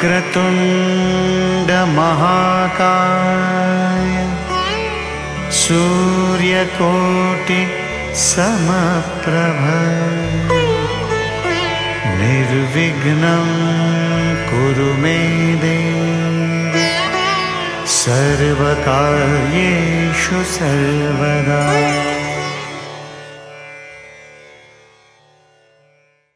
वक्रतुण्डमहाकाय सूर्यकोटि समप्रभ निर्विघ्नं कुरु मे देव सर्वकार्येषु सर्वदा।